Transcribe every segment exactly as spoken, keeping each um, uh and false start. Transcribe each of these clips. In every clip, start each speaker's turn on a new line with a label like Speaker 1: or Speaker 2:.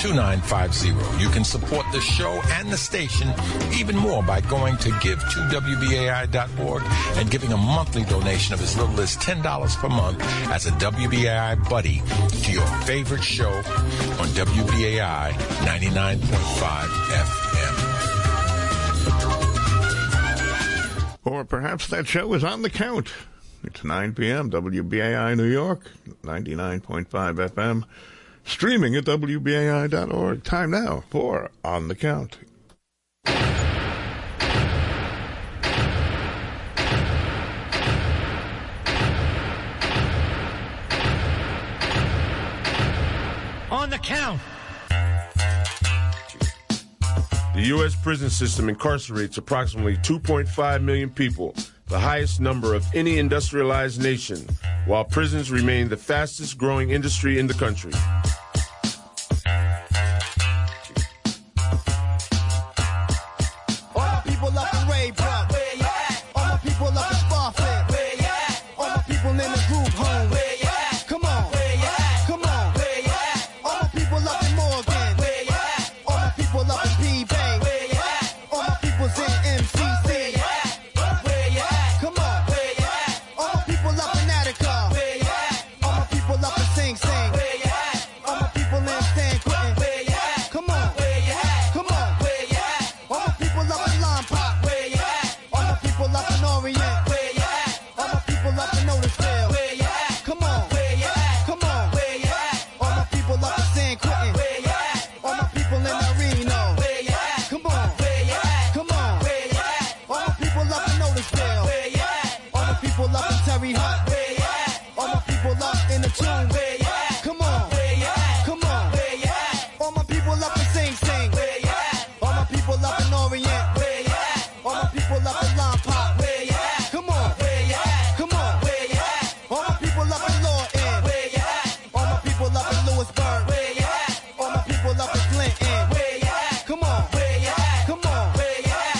Speaker 1: two nine five zero. You can support the show and the station even more by going to give to W B A I dot org and giving a monthly donation of as little as ten dollars per month as a W B A I buddy to your favorite show on W B A I ninety-nine point five F M.
Speaker 2: Or perhaps that show is on the count. It's nine p.m., W B A I New York, ninety-nine point five F M. Streaming at W B A I dot org. Time now for On the Count.
Speaker 3: On the Count.
Speaker 4: The U S prison system incarcerates approximately two point five million people, the highest number of any industrialized nation, while prisons remain the fastest growing industry in the country.
Speaker 5: All my people up in Raybrook, where you at? All my people up in Sparford, where you at? All my people in the group home, where you at? Come on, where you at? Come on, where you at? All my people up in Morgan, where you at? All my people up in P-Bay, where you at? All my people's in M C C, where you at? Where you at? Come on, where you at? All my people up in Attica, where you at? All my people up in Sing Sing, where you at? All my people in San Quentin, where you at? Come on, where you at? Come on, where you at? All my people up in Lompoc, where you at? All my people up in Orient, where you at? All my people up in Otisville, where you at? Come on, where you at? Come on, where you at? All my people up in San Quentin, where you at? All my people in El Reno, where you at? Come on, where you at? Come on, where you at? All my people up in Otisville, where you at? All my people up in Terry Hut, where you at? All my people up in the Tomb, where you at? Come on, where you at? Come on, where you at? All my people up in Sing Sing, where you at? All my people up in Orient, where you at? All my people up in Lompoc, where you at? Come on, where you at? Come on, where you at? All my people up in Lawton, where you at? All my people up in Lewisburg, where you at? All my people up in Clinton, where you at? Come on, where you at? Come on, where you at?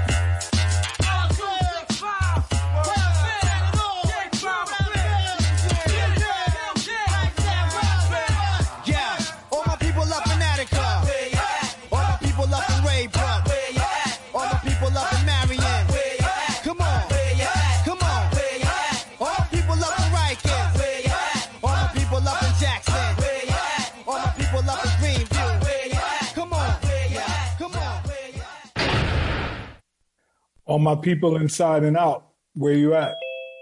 Speaker 5: Yeah, all my people up in Attica, where you at? All my people up in Raybrook, where you at? All my people up in Marion, where you at? Come on, where you at? Come on, where you at? All my people up in Rikers, where you at? All my people up in Jackson, where you at? All my people up in Greenview, where you at? Come on, where you at? Come on, where you at?
Speaker 6: All my people inside and out, where you at?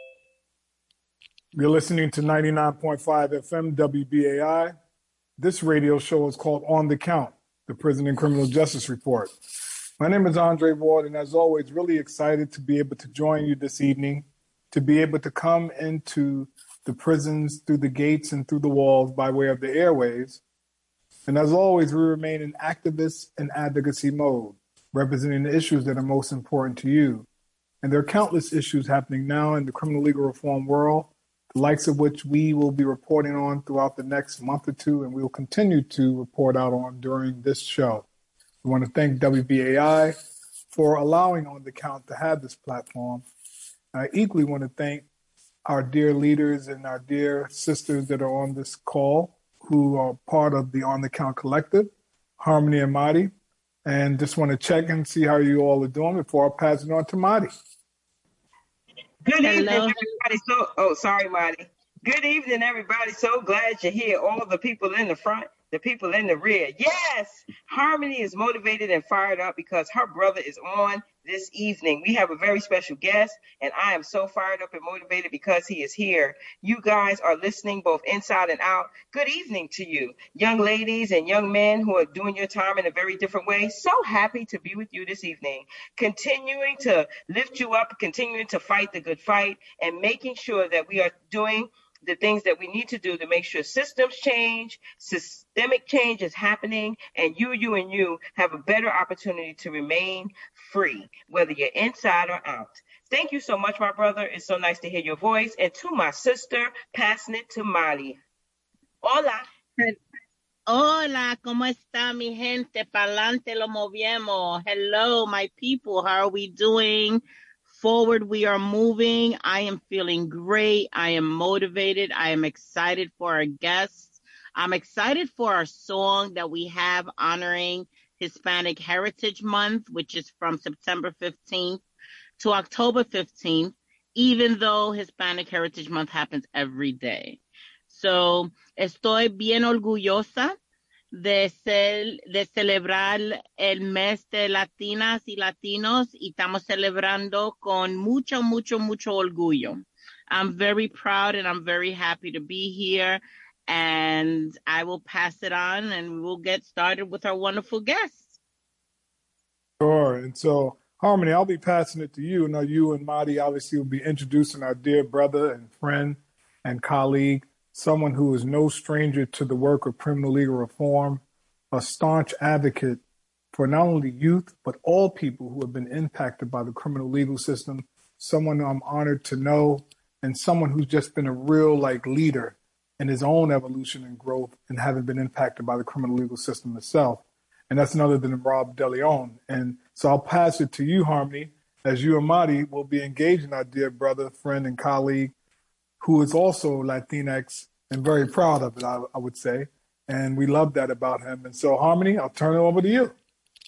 Speaker 6: You're listening to ninety-nine point five F M W B A I. This radio show is called On the Count, the Prison and Criminal Justice Report. My name is Andre Ward, and as always, really excited to be able to join you this evening, to be able to come into the prisons through the gates and through the walls by way of the airways. And as always, we remain in activist and advocacy mode, representing the issues that are most important to you. And there are countless issues happening now in the criminal legal reform world, the likes of which we will be reporting on throughout the next month or two, and we will continue to report out on during this show. We want to thank W B A I for allowing On the Count to have this platform. I equally want to thank our dear leaders and our dear sisters that are on this call who are part of the On the Count Collective, Harmony and Marty, and just want to check and see how you all are doing before I pass it on to Marty.
Speaker 7: Good evening, everybody. So, oh, sorry, Marty. Good evening, everybody. So glad you're here. All of the people in the front, the people in the rear. Yes, Harmony is motivated and fired up because her brother is on this evening. We have a very special guest, and I am so fired up and motivated because he is here. You guys are listening both inside and out. Good evening to you, young ladies and young men who are doing your time in a very different way. So happy to be with you this evening, continuing to lift you up, continuing to fight the good fight, and making sure that we are doing the things that we need to do to make sure systems change, systemic change is happening, and you, you, and you have a better opportunity to remain free, whether you're inside or out. Thank you so much, my brother. It's so nice to hear your voice. And to my sister, passing it to Mali. Hola.
Speaker 8: Hola, ¿cómo está mi gente? Pa'lante lo moviemos. Hello, my people. How are we doing? Forward, we are moving. I am feeling great. I am motivated. I am excited for our guests. I'm excited for our song that we have honoring Hispanic Heritage Month, which is from September fifteenth to October fifteenth, even though Hispanic Heritage Month happens every day. So, estoy bien orgullosa de ser, de celebrar el mes de Latinas y Latinos, y estamos celebrando con mucho, mucho, mucho orgullo. I'm very proud and I'm very happy to be here, and I will pass it on and we will get started with our wonderful guests.
Speaker 6: Sure. And so, Harmony, I'll be passing it to you. Now, you and Marty obviously will be introducing our dear brother and friend and colleague, someone who is no stranger to the work of criminal legal reform, a staunch advocate for not only youth, but all people who have been impacted by the criminal legal system, someone I'm honored to know, and someone who's just been a real like leader in his own evolution and growth and having been impacted by the criminal legal system itself. And that's none other than Rob DeLeon. And so I'll pass it to you, Harmony, as you and Marty will be engaging our dear brother, friend, and colleague, who is also Latinx and very proud of it, I, I would say. And we love that about him. And so, Harmony, I'll turn it over to you.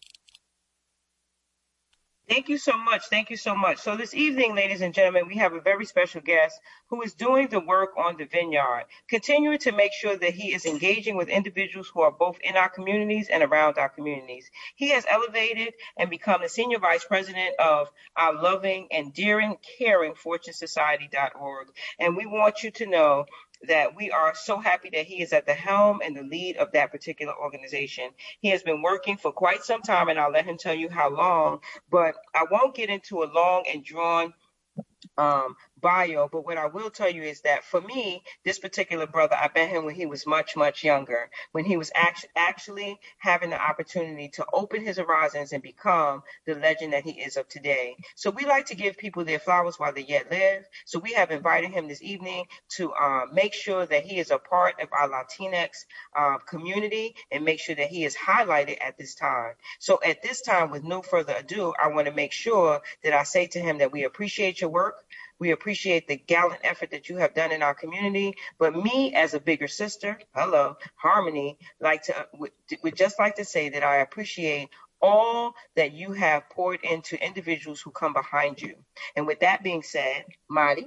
Speaker 7: Thank you so much. Thank you so much. So this evening, ladies and gentlemen, we have a very special guest who is doing the work on the Vineyard, continuing to make sure that he is engaging with individuals who are both in our communities and around our communities. He has elevated and become the senior vice president of our loving, endearing, caring Fortune Society dot org. And we want you to know that we are so happy that he is at the helm and the lead of that particular organization. He has been working for quite some time, and I'll let him tell you how long, but I won't get into a long and drawn um, bio, but what I will tell you is that for me, this particular brother, I met him when he was much, much younger, when he was act- actually having the opportunity to open his horizons and become the legend that he is of today. So we like to give people their flowers while they yet live. So we have invited him this evening to uh, make sure that he is a part of our Latinx uh, community and make sure that he is highlighted at this time. So at this time, with no further ado, I want to make sure that I say to him that we appreciate your work. We appreciate the gallant effort that you have done in our community. But me, as a bigger sister, hello, Harmony, like to would, would just like to say that I appreciate all that you have poured into individuals who come behind you. And with that being said, Marty.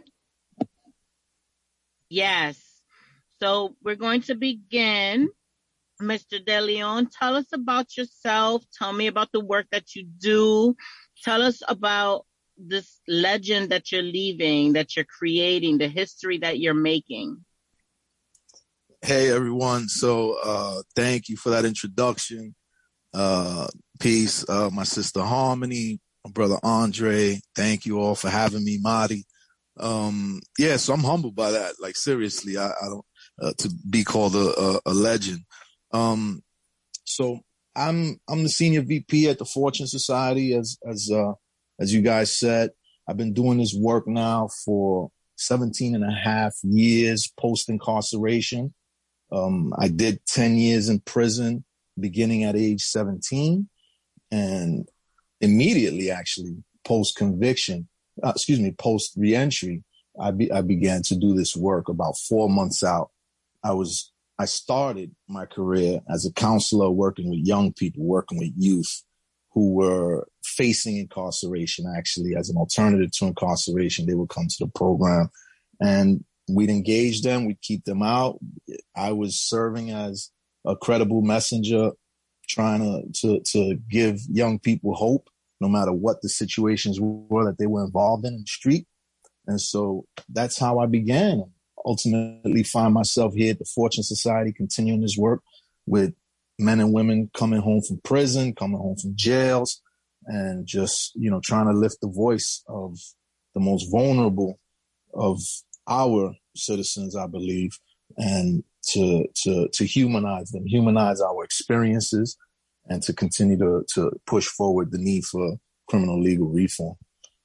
Speaker 8: Yes. So we're going to begin. Mister DeLeon, tell us about yourself. Tell me about the work that you do. Tell us about this legend that you're leaving, that you're creating, the history that you're making.
Speaker 9: Hey, everyone. So uh, thank you for that introduction. Uh, peace. Uh, my sister Harmony, my brother Andre. Thank you all for having me, Marty. Um, yeah, so I'm humbled by that. Like, seriously, I, I don't, uh, to be called a, a, a legend. Um, so I'm, I'm the senior V P at the Fortune Society, as, as, uh, as you guys said. I've been doing this work now for seventeen and a half years post-incarceration. Um, I did ten years in prison, beginning at age seventeen, and immediately, actually, post-conviction, uh, excuse me, post-reentry, I, be, I began to do this work about four months out. I was, I started my career as a counselor working with young people, working with youth who were facing incarceration, actually, as an alternative to incarceration. They would come to the program and we'd engage them. We'd keep them out. I was serving as a credible messenger, trying to, to, to give young people hope, no matter what the situations were that they were involved in in the street. And so that's how I began. Ultimately find myself here at the Fortune Society, continuing this work with men and women coming home from prison, coming home from jails, and just, you know, trying to lift the voice of the most vulnerable of our citizens, I believe, and to to to humanize them, humanize our experiences, and to continue to to push forward the need for criminal legal reform.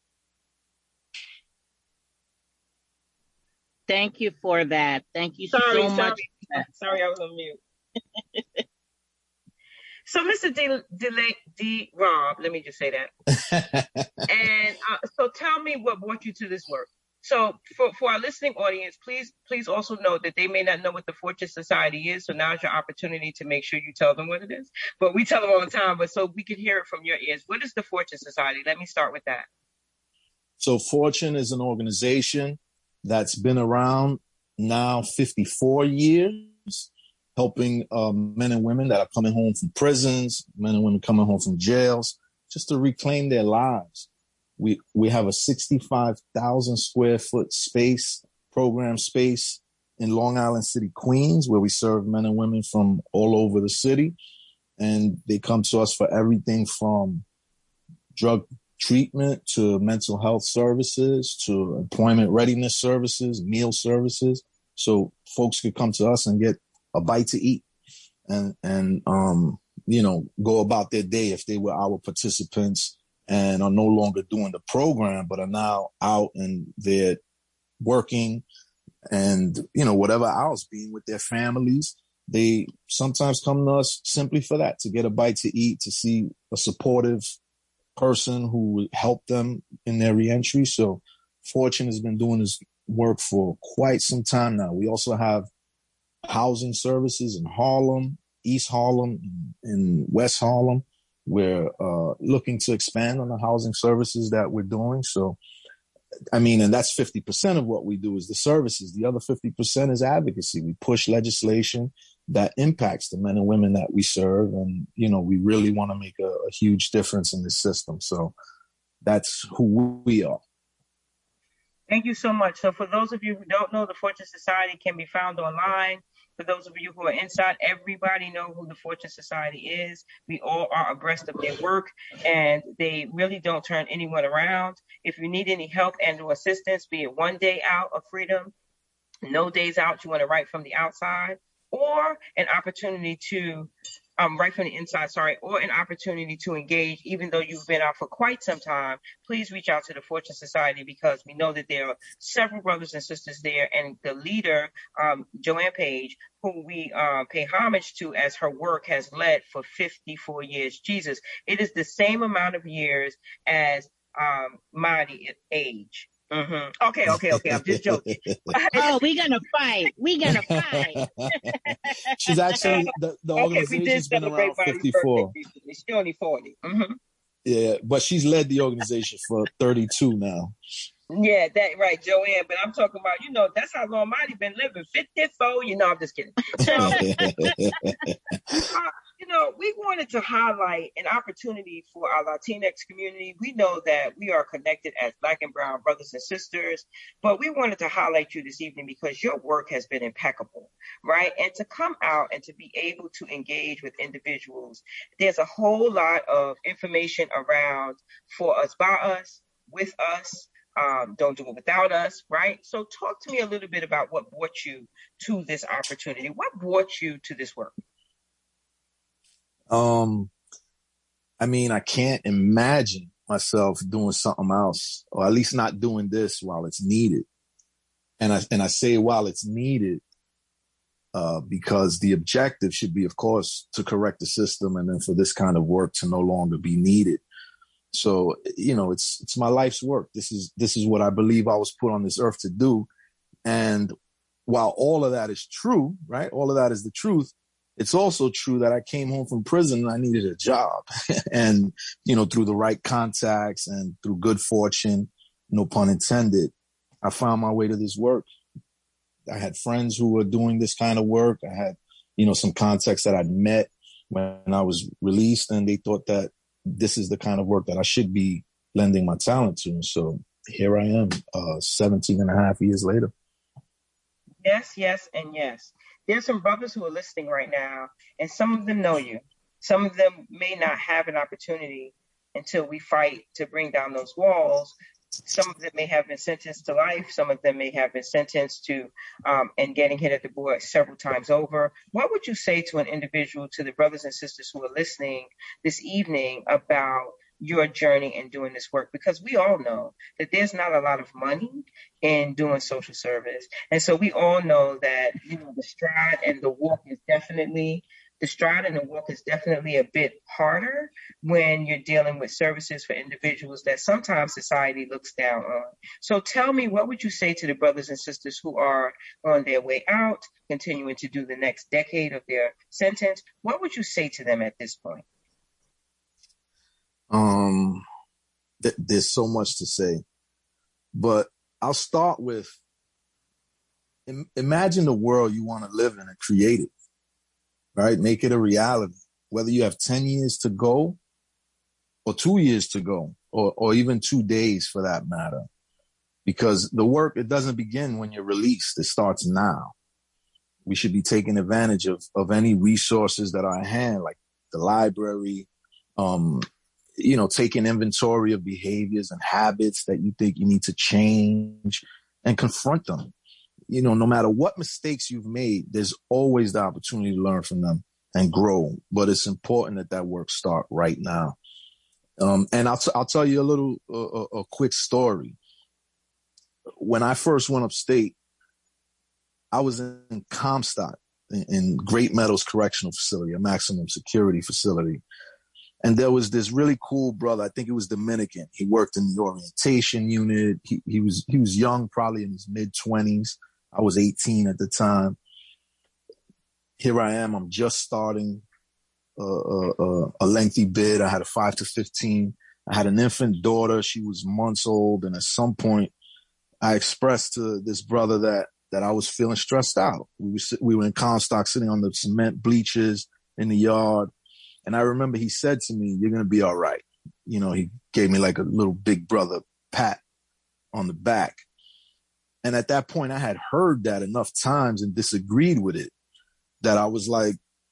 Speaker 8: Thank you for that. Thank you
Speaker 7: sorry,
Speaker 8: so
Speaker 7: sorry,
Speaker 8: much.
Speaker 7: Sorry, I was on mute. So, Mister D, D, D, Rob, let me just say that. and uh, so tell me what brought you to this work. So for, for our listening audience, please please also know that they may not know what the Fortune Society is. So now's your opportunity to make sure you tell them what it is. But we tell them all the time, but so we can hear it from your ears. What is the Fortune Society? Let me start with that.
Speaker 9: So Fortune is an organization that's been around now fifty-four years, helping um, men and women that are coming home from prisons, men and women coming home from jails, just to reclaim their lives. We we have a sixty-five thousand square foot space, program space in Long Island City, Queens, where we serve men and women from all over the city. And they come to us for everything from drug treatment to mental health services to employment readiness services, meal services. So folks could come to us and get a bite to eat and, and, um, you know, go about their day if they were our participants and are no longer doing the program, but are now out and they're working and, you know, whatever else, being with their families. They sometimes come to us simply for that, to get a bite to eat, to see a supportive person who will help them in their reentry. So Fortune has been doing this work for quite some time now. We also have housing services in Harlem, East Harlem, and West Harlem. We're uh, looking to expand on the housing services that we're doing. So, I mean, and that's fifty percent of what we do is the services. The other fifty percent is advocacy. We push legislation that impacts the men and women that we serve. And, you know, we really want to make a, a huge difference in this system. So that's who we are.
Speaker 7: Thank you so much. So for those of you who don't know, the Fortune Society can be found online. For those of you who are inside, everybody know who the Fortune Society is. We all are abreast of their work, and they really don't turn anyone around. If you need any help and or assistance, be it one day out of freedom, no days out, you want to write from the outside, or an opportunity to um, write from the inside, sorry, or an opportunity to engage, even though you've been out for quite some time, please reach out to the Fortune Society, because we know that there are several brothers and sisters there, and the leader, um, Joanne Page, who we uh, pay homage to as her work has led for fifty-four years. Jesus, it is the same amount of years as um, Marty age. Mm-hmm. Okay, okay, okay. I'm just joking.
Speaker 8: Oh, we're gonna fight. We're gonna fight.
Speaker 9: She's actually the, the
Speaker 7: okay,
Speaker 9: organization's been around fifty-four.
Speaker 7: She's only forty. Mm-hmm.
Speaker 9: Yeah, but she's led the organization for thirty-two now.
Speaker 7: Yeah, that right, Joanne. But I'm talking about, you know, that's how long Marty been living. fifty-four. You know, I'm just kidding. So, uh, you know, we wanted to highlight an opportunity for our Latinx community. We know that we are connected as Black and Brown brothers and sisters, but we wanted to highlight you this evening because your work has been impeccable, right? And to come out and to be able to engage with individuals, there's a whole lot of information around for us, by us, with us. Um, don't do it without us, right? So talk to me a little bit about what brought you to this opportunity. What brought you to this work?
Speaker 9: Um, I mean, I can't imagine myself doing something else, or at least not doing this while it's needed. And I, and I say while it's needed, uh, because the objective should be, of course, to correct the system and then for this kind of work to no longer be needed. So, you know, it's, it's my life's work. This is, this is what I believe I was put on this earth to do. And while all of that is true, right? All of that is the truth. It's also true that I came home from prison and I needed a job. And, you know, through the right contacts and through good fortune, no pun intended, I found my way to this work. I had friends who were doing this kind of work. I had, you know, some contacts that I'd met when I was released, and they thought that this is the kind of work that I should be lending my talent to. And so here I am, uh, seventeen and a half years later.
Speaker 7: Yes, yes, and yes. There's some brothers who are listening right now, and some of them know you. Some of them may not have an opportunity until we fight to bring down those walls. Some of them may have been sentenced to life. Some of them may have been sentenced to um, and getting hit at the board several times over. What would you say to an individual, to the brothers and sisters who are listening this evening, about your journey in doing this work? Because we all know that there's not a lot of money in doing social service. And so we all know that, you know, the stride and the walk is definitely the stride and the walk is definitely a bit harder when you're dealing with services for individuals that sometimes society looks down on. So tell me, what would you say to the brothers and sisters who are on their way out, continuing to do the next decade of their sentence? What would you say to them at this point?
Speaker 9: Um, th- there's so much to say, but I'll start with, im- imagine the world you want to live in and create it, right? Make it a reality, whether you have ten years to go or two years to go, or, or even two days for that matter, because the work, it doesn't begin when you're released. It starts now. We should be taking advantage of, of any resources that are at hand, like the library, um, you know, taking inventory of behaviors and habits that you think you need to change and confront them. You know, no matter what mistakes you've made, there's always the opportunity to learn from them and grow. But it's important that that work start right now. Um, and I'll, t- I'll tell you a little, uh, a quick story. When I first went upstate, I was in Comstock, in, in Great Meadows Correctional Facility, a maximum security facility. And there was this really cool brother. I think he was Dominican. He worked in the orientation unit. He, he was, he was young, probably in his mid twenties. I was eighteen at the time. Here I am. I'm just starting uh, uh, a lengthy bid. I had a five to fifteen. I had an infant daughter. She was months old. And at some point, I expressed to this brother that that I was feeling stressed out. We were, we were in Comstock, sitting on the cement bleachers in the yard. And I remember he said to me, "You're going to be all right." You know, he gave me like a little big brother pat on the back. And at that point, I had heard that enough times and disagreed with it that I was like,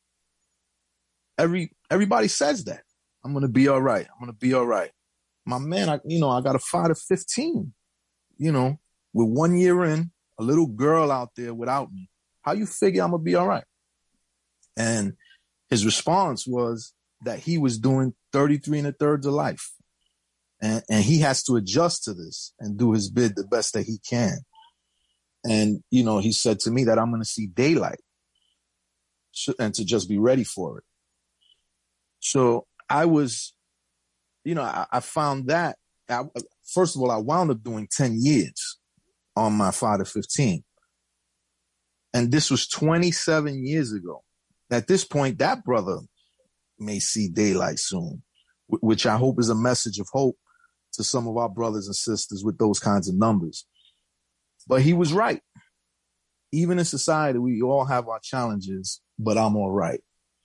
Speaker 9: every everybody says that. I'm going to be all right. I'm going to be all right. My man, I, you know, I got a five to fifteen, you know, with one year in, a little girl out there without me. How you figure I'm going to be all right? And his response was that he was doing thirty-three and a thirds of life. And, and he has to adjust to this and do his bid the best that he can. And, you know, he said to me that I'm going to see daylight and to just be ready for it. So I was, you know, I, I found that, I, first of all, I wound up doing ten years on my five to fifteen. And this was twenty-seven years ago. At this point, that brother may see daylight soon, which I hope is a message of hope to some of our brothers and sisters with those kinds of numbers. But he was right. Even in society, we all have our challenges, but I'm all right.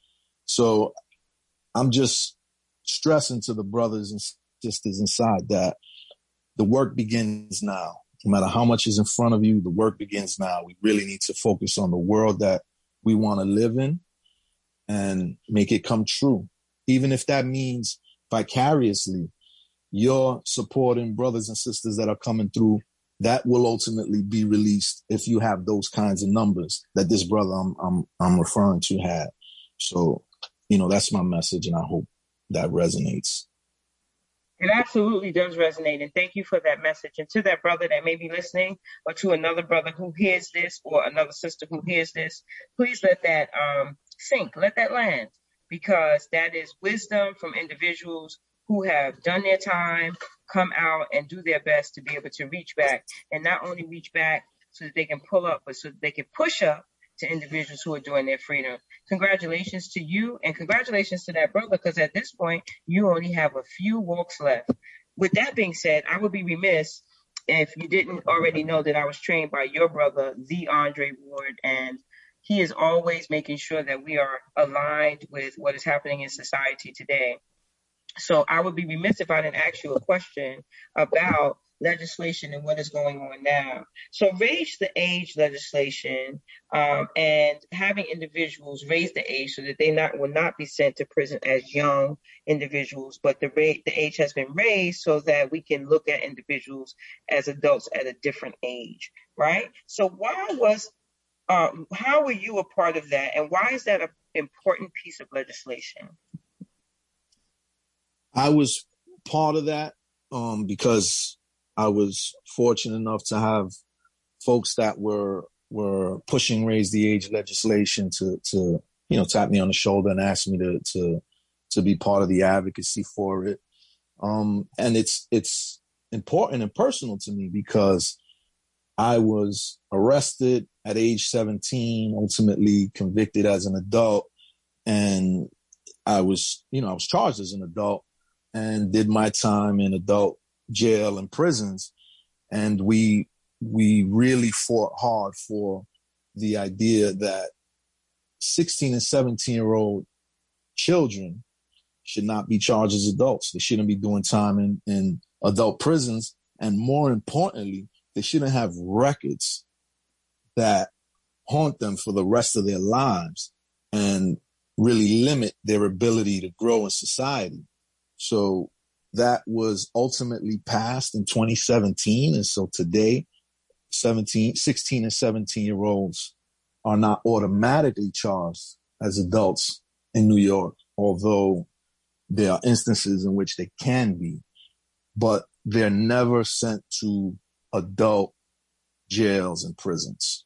Speaker 9: So I'm just stressing to the brothers and sisters inside that the work begins now. No matter how much is in front of you, the work begins now. We really need to focus on the world that we want to live in and make it come true. Even if that means vicariously, you're supporting brothers and sisters that are coming through, that will ultimately be released if you have those kinds of numbers that this brother I'm, I'm, I'm referring to had. So, you know, that's my message, and I hope that resonates.
Speaker 7: It absolutely does resonate, and thank you for that message. And to that brother that may be listening, or to another brother who hears this, or another sister who hears this, please let that um, sink, let that land, because that is wisdom from individuals who have done their time, come out and do their best to be able to reach back, and not only reach back so that they can pull up, but so that they can push up to individuals who are doing their freedom. Congratulations to you, and congratulations to that brother, because at this point, you only have a few walks left. With that being said, I would be remiss if you didn't already know that I was trained by your brother, the Andre Ward, and he is always making sure that we are aligned with what is happening in society today. So I would be remiss if I didn't ask you a question about legislation and what is going on now. So raise the age legislation um, and having individuals raise the age so that they not will not be sent to prison as young individuals, but the rate the age has been raised so that we can look at individuals as adults at a different age, right? So why was uh, how were you a part of that, and why is that an important piece of legislation?
Speaker 9: I was part of that um, because I was fortunate enough to have folks that were were pushing raise the age legislation to to you know, tapped me on the shoulder and asked me to to to be part of the advocacy for it. Um, and it's it's important and personal to me because I was arrested at age seventeen, ultimately convicted as an adult, and I was, you know, I was charged as an adult and did my time in adult jail and prisons. And we we really fought hard for the idea that sixteen and seventeen year old children should not be charged as adults. They shouldn't be doing time in, in adult prisons. And more importantly, they shouldn't have records that haunt them for the rest of their lives and really limit their ability to grow in society. So that was ultimately passed in twenty seventeen. And so today, seventeen, sixteen and seventeen year olds are not automatically charged as adults in New York, although there are instances in which they can be, but they're never sent to adult jails and prisons.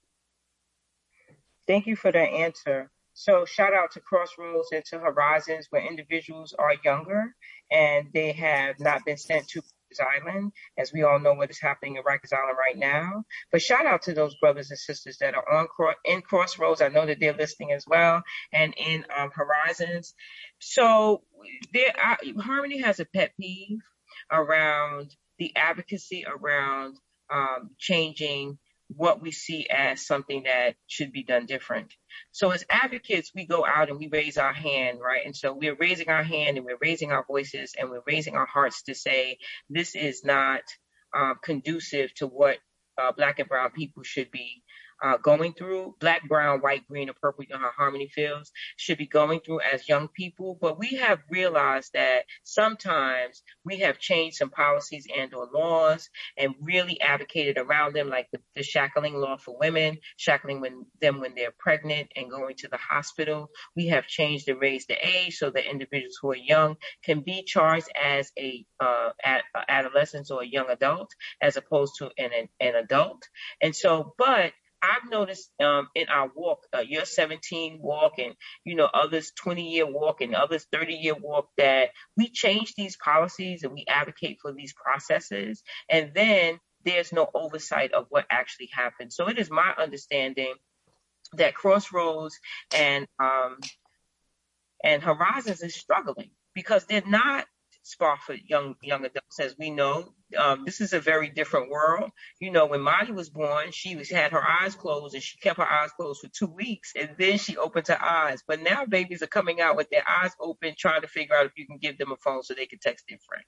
Speaker 7: Thank you for that answer. So shout out to Crossroads and to Horizons, where individuals are younger and they have not been sent to Rikers Island, as we all know what is happening in Rikers Island right now. But shout out to those brothers and sisters that are on in Crossroads. I know that they're listening as well, and in um, Horizons. So there, I, Harmony has a pet peeve around the advocacy around um, changing what we see as something that should be done different. So as advocates, we go out and we raise our hand, right? And so we're raising our hand and we're raising our voices and we're raising our hearts to say, this is not um, conducive to what uh, Black and brown people should be uh, going through. Black, brown, white, green, or purple, you know how Harmony feels, should be going through as young people. But we have realized that sometimes we have changed some policies and or laws and really advocated around them, like the, the shackling law for women, shackling when, them when they're pregnant and going to the hospital. We have changed and raised the age so that individuals who are young can be charged as a uh, ad, adolescent or a young adult as opposed to an, an, an adult. And so, but I've noticed um, in our walk, uh, your seventeen walk and, you know, others twenty year walk and others thirty year walk, that we change these policies and we advocate for these processes. And then there's no oversight of what actually happened. So it is my understanding that Crossroads and um, and Horizons is struggling because they're not spa for young young adults, as we know. Um, this is a very different world. You know, when Marty was born, she was had her eyes closed and she kept her eyes closed for two weeks and then she opened her eyes. But now babies are coming out with their eyes open, trying to figure out if you can give them a phone so they can text their friend.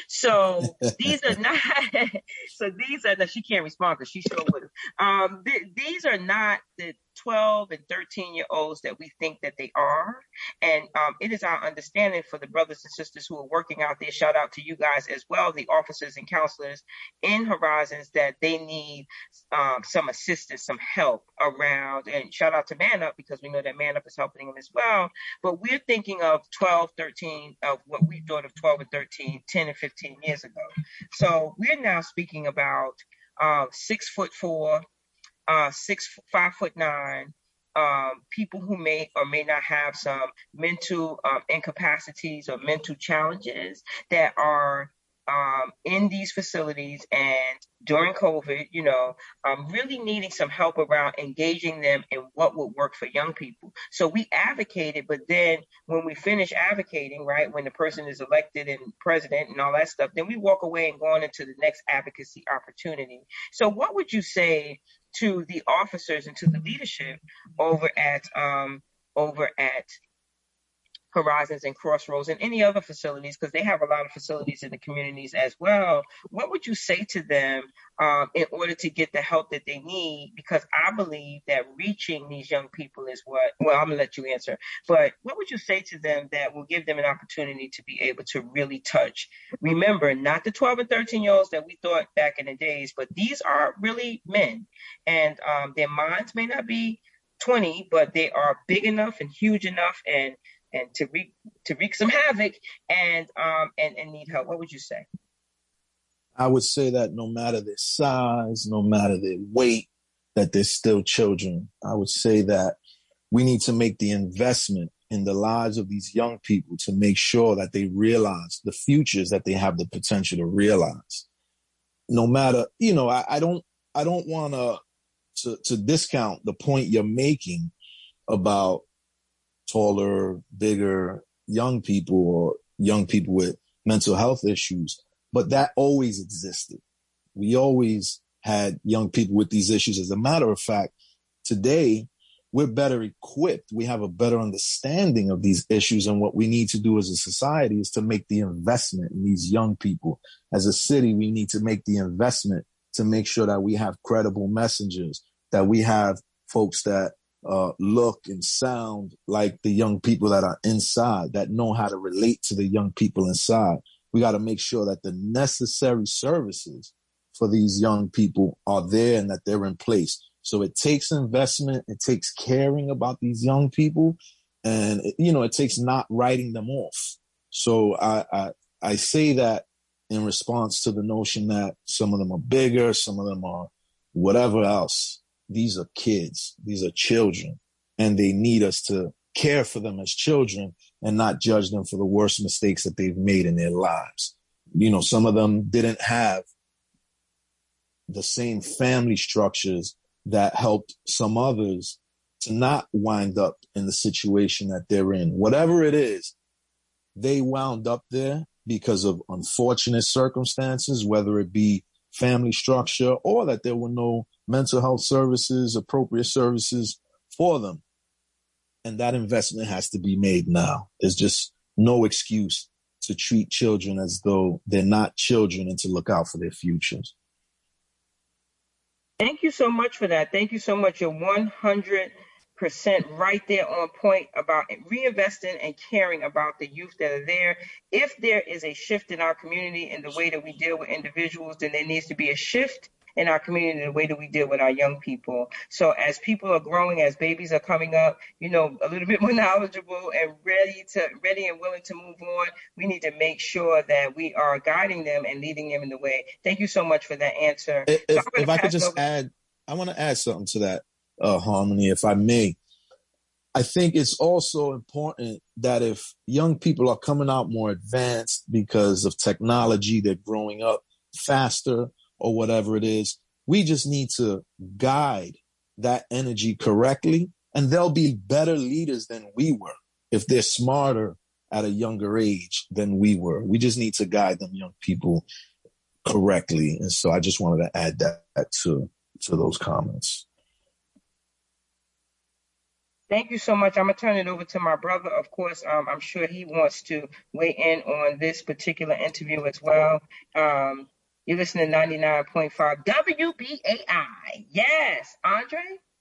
Speaker 7: So these are not, so these are, no, she can't respond because she's sure with them. Um, th- these are not the twelve and thirteen year olds that we think that they are. And um, it is our understanding for the brothers and sisters who are working out there, shout out to you guys as well, the officers and counselors in Horizons, that they need um, some assistance, some help around, and shout out to Man Up because we know that Man Up is helping them as well. But we're thinking of twelve, thirteen, of what we thought of twelve and thirteen, ten and fifteen years ago. So we're now speaking about uh, six foot four, uh, six, five foot nine, um, people who may or may not have some mental um, incapacities or mental challenges that are um, in these facilities, and during COVID, you know, um, really needing some help around engaging them in what would work for young people. So we advocated, but then when we finish advocating, right, when the person is elected and president and all that stuff, then we walk away and go on into the next advocacy opportunity. So what would you say to the officers and to the leadership over at um, over at Horizons and Crossroads and any other facilities, because they have a lot of facilities in the communities as well? What would you say to them um, in order to get the help that they need? Because I believe that reaching these young people is what, well, I'm gonna let you answer, but what would you say to them that will give them an opportunity to be able to really touch? Remember, not the twelve and thirteen year olds that we thought back in the days, but these are really men, and um, their minds may not be twenty, but they are big enough and huge enough and and to wreak to wreak some havoc and um and, and need help. What would you say?
Speaker 9: I would say that no matter their size, no matter their weight, that they're still children. I would say that we need to make the investment in the lives of these young people to make sure that they realize the futures that they have the potential to realize. No matter, you know, I, I don't, I don't want to to discount the point you're making about taller, bigger, young people or young people with mental health issues, but that always existed. We always had young people with these issues. As a matter of fact, today, we're better equipped. We have a better understanding of these issues. And what we need to do as a society is to make the investment in these young people. As a city, we need to make the investment to make sure that we have credible messengers, that we have folks that uh, look and sound like the young people that are inside, that know how to relate to the young people inside. We got to make sure that the necessary services for these young people are there and that they're in place. So it takes investment, it takes caring about these young people, and, you know, it takes not writing them off. So I, I, I say that in response to the notion that some of them are bigger, some of them are whatever else. These are kids, these are children, and they need us to care for them as children and not judge them for the worst mistakes that they've made in their lives. You know, some of them didn't have the same family structures that helped some others to not wind up in the situation that they're in. Whatever it is, they wound up there because of unfortunate circumstances, whether it be family structure or that there were no mental health services, appropriate services for them. And that investment has to be made now. There's just no excuse to treat children as though they're not children and to look out for their futures.
Speaker 7: Thank you so much for that. Thank you so much. You're one hundred percent right there on point about reinvesting and caring about the youth that are there. If there is a shift in our community in the way that we deal with individuals, then there needs to be a shift in our community in the way that we deal with our young people. So as people are growing, as babies are coming up, you know, a little bit more knowledgeable and ready to, ready and willing to move on, we need to make sure that we are guiding them and leading them in the way. Thank you so much for that answer.
Speaker 9: If,
Speaker 7: so
Speaker 9: if I could just over- add, I want to add something to that, uh, Harmony, if I may. I think it's also important that if young people are coming out more advanced because of technology, they're growing up faster, or whatever it is, we just need to guide that energy correctly, and they'll be better leaders than we were if they're smarter at a younger age than we were. We just need to guide them young people correctly. And so I just wanted to add that, that to, to those comments.
Speaker 7: Thank you so much. I'm going to turn it over to my brother. Of course, um, I'm sure he wants to weigh in on this particular interview as well. Um, You're listening to ninety-nine point five W B A I. Yes, Andre?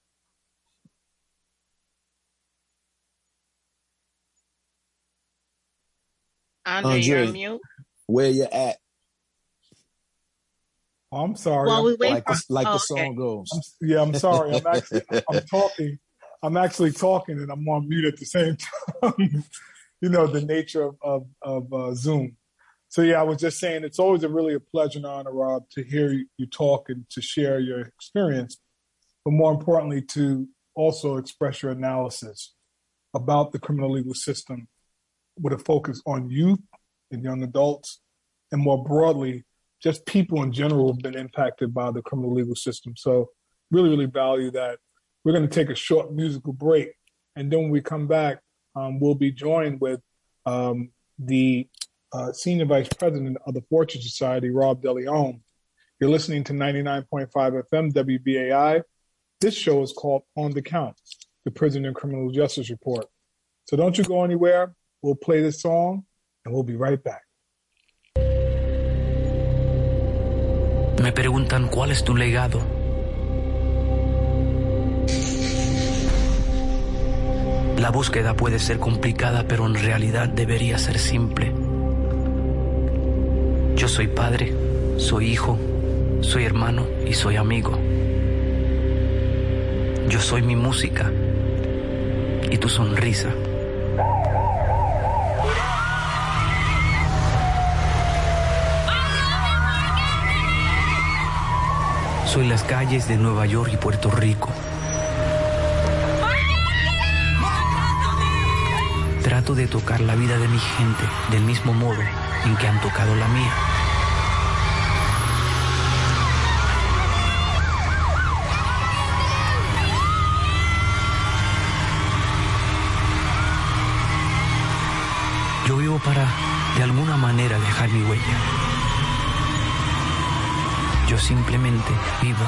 Speaker 8: Andre,
Speaker 9: Andre,
Speaker 8: you're on mute.
Speaker 9: Where you at?
Speaker 6: Oh, I'm sorry.
Speaker 8: Well, we wait
Speaker 9: like
Speaker 8: for,
Speaker 9: the, like
Speaker 8: oh,
Speaker 9: the song
Speaker 8: okay.
Speaker 9: goes.
Speaker 6: I'm, yeah, I'm sorry. I'm actually I'm talking. I'm actually talking and I'm on mute at the same time. You know, the nature of, of, of uh, Zoom. So, yeah, I was just saying it's always a really a pleasure and honor, Rob, to hear you talk and to share your experience, but more importantly, to also express your analysis about the criminal legal system with a focus on youth and young adults, and more broadly, just people in general who have been impacted by the criminal legal system. So really, really value that. We're going to take a short musical break, and then when we come back, um, we'll be joined with um, the Uh, Senior Vice President of the Fortune Society, Rob DeLeon. You're listening to ninety-nine point five F M W B A I. This show is called On the Count, the Prison and Criminal Justice Report. So don't you go anywhere. We'll play this song, and we'll be right back.
Speaker 10: Me preguntan cuál es tu legado. La búsqueda puede ser complicada, pero en realidad debería ser simple. Yo soy padre, soy hijo, soy hermano y soy amigo. Yo soy mi música y tu sonrisa. Soy las calles de Nueva York y Puerto Rico. trato de tocar la vida de mi gente del mismo modo en que han tocado la mía. Yo vivo para, de alguna manera, dejar mi huella. Yo simplemente vivo.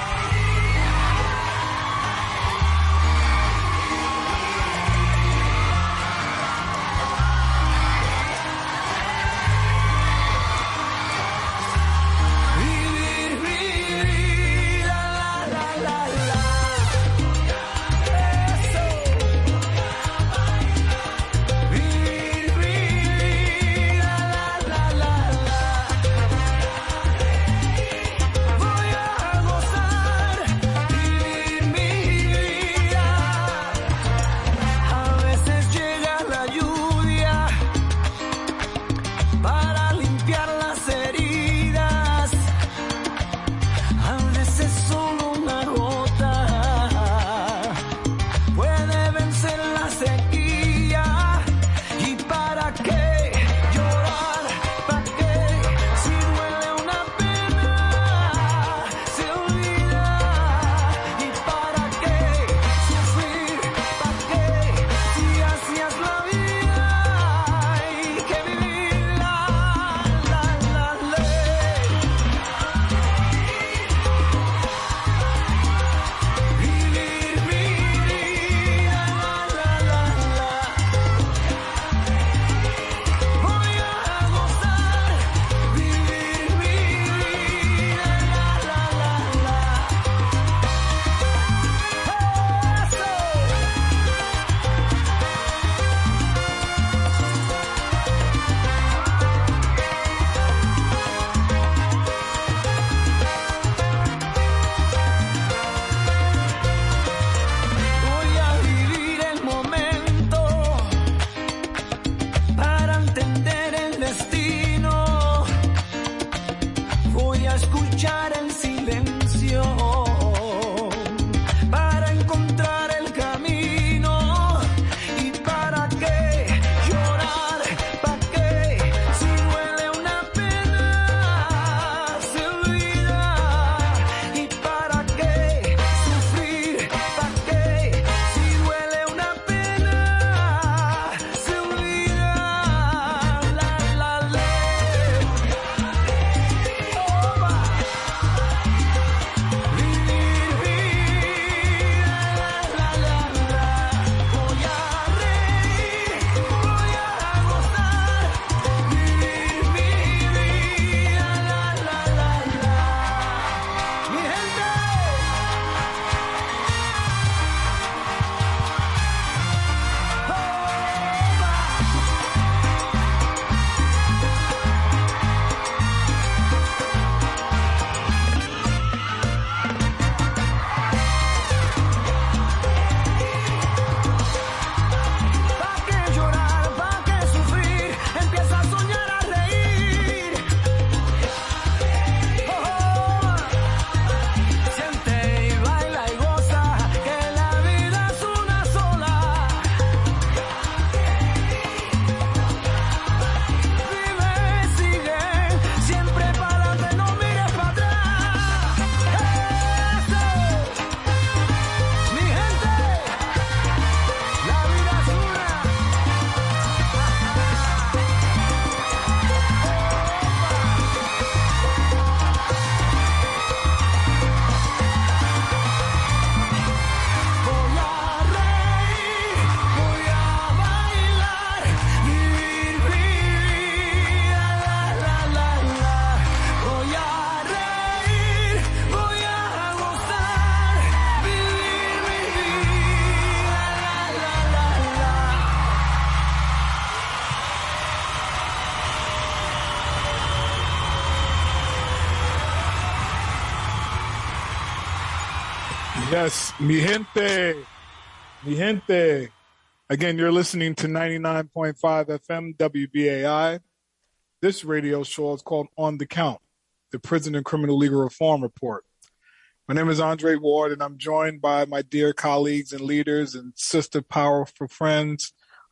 Speaker 6: Yes, mi gente, mi gente. Again, you're listening to ninety-nine point five F M W B A I. This radio show is called On the Count, the Prison and Criminal Legal Reform Report. My name is Andre Ward, and I'm joined by my dear colleagues and leaders and sister powerful friends,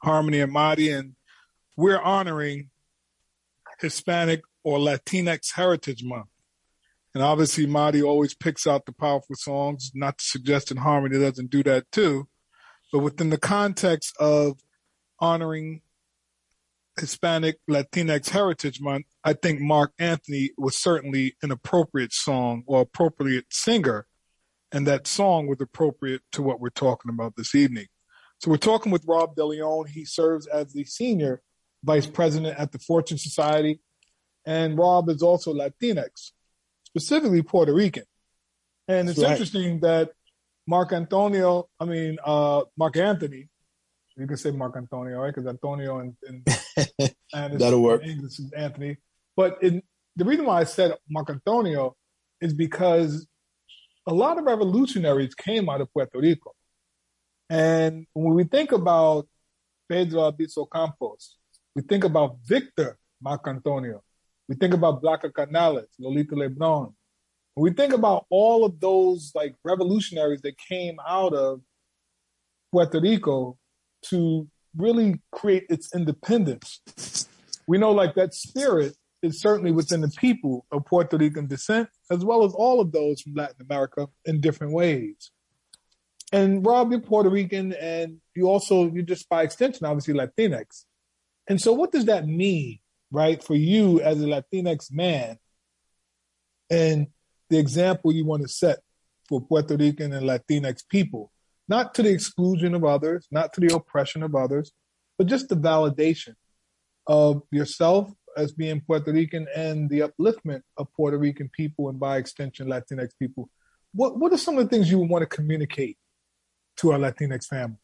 Speaker 6: Harmony and Mahdi, and we're honoring Hispanic or Latinx Heritage Month. And obviously, Mahdi always picks out the powerful songs, not to suggest that Harmony doesn't do that too. But within the context of honoring Hispanic Latinx Heritage Month, I think Mark Anthony was certainly an appropriate song or appropriate singer, and that song was appropriate to what we're talking about this evening. So we're talking with Rob DeLeon. He serves as the Senior Vice President at the Fortune Society, and Rob is also Latinx, specifically Puerto Rican. And it's
Speaker 9: That's right.
Speaker 6: interesting that Mark Antonio, I mean, uh, Mark Anthony, you can say Mark Antonio, right? Because Antonio and, and, and
Speaker 9: That'll work.
Speaker 6: English is Anthony. But in, the reason why I said Mark Antonio is because a lot of revolutionaries came out of Puerto Rico. And when we think about Pedro Albizu Campos, we think about Victor Marc Antonio, we think about Blanca Canales, Lolita Lebron. When we think about all of those like revolutionaries that came out of Puerto Rico to really create its independence, we know like that spirit is certainly within the people of Puerto Rican descent, as well as all of those from Latin America in different ways. And Rob, you're Puerto Rican, and you also, you're just by extension, obviously Latinx. And so what does that mean, right, for you as a Latinx man and the example you want to set for Puerto Rican and Latinx people, not to the exclusion of others, not to the oppression of others, but just the validation of yourself as being Puerto Rican and the upliftment of Puerto Rican people and by extension Latinx people. What what are some of the things you would want to communicate to our Latinx family?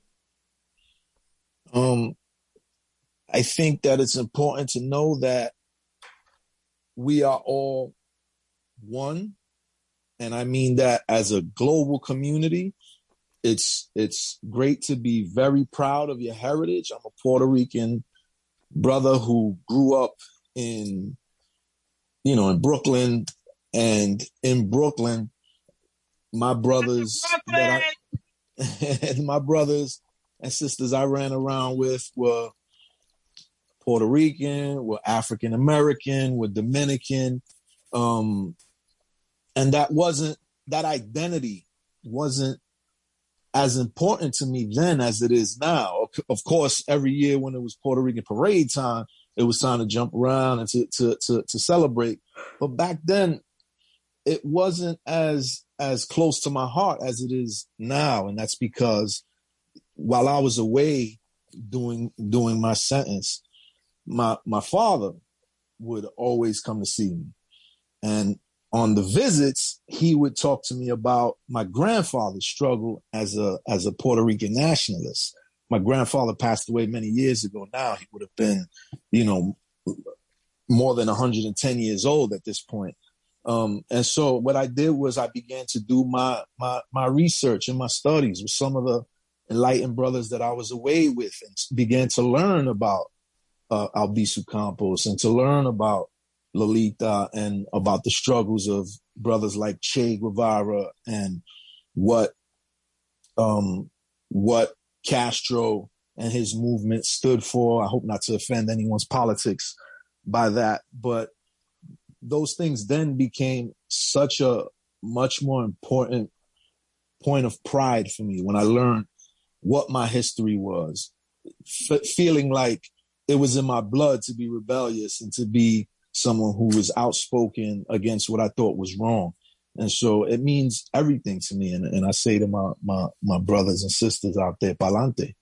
Speaker 9: Um, I think that it's important to know that we are all one, and I mean that as a global community. It's it's great to be very proud of your heritage. I'm a Puerto Rican brother who grew up in, you know, in Brooklyn, and in Brooklyn, my brothers that I, and my brothers and sisters I ran around with were Puerto Rican, were African American, were Dominican, um, and that wasn't that identity wasn't as important to me then as it is now. Of course, every year when it was Puerto Rican parade time, it was time to jump around and to to to, to celebrate. But back then, it wasn't as as close to my heart as it is now, and that's because while I was away doing doing my sentence, my my father would always come to see me, and on the visits, he would talk to me about my grandfather's struggle as a as a Puerto Rican nationalist. My grandfather passed away many years ago now. He would have been, you know, more than one hundred ten years old at this point. Um, and so what I did was I began to do my my my research and my studies with some of the enlightened brothers that I was away with, and began to learn about uh, Albizu Campos and to learn about Lolita and about the struggles of brothers like Che Guevara and what um, what Castro and his movement stood for. I hope not to offend anyone's politics by that, but those things then became such a much more important point of pride for me when I learned what my history was, F- feeling like it was in my blood to be rebellious and to be someone who was outspoken against what I thought was wrong. And so it means everything to me. And, and I say to my, my, my brothers and sisters out there, pa'lante.